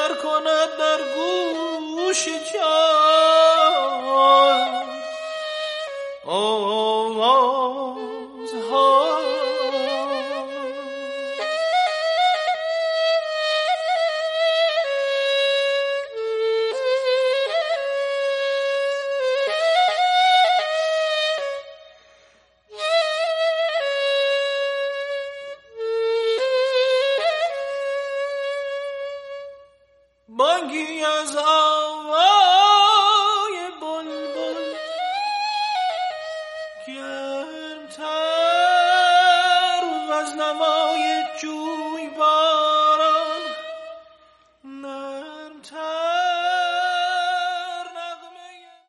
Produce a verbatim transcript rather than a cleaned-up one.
سر کند در گوش جان آوازها. بانگی از آوای بلبل گرمتر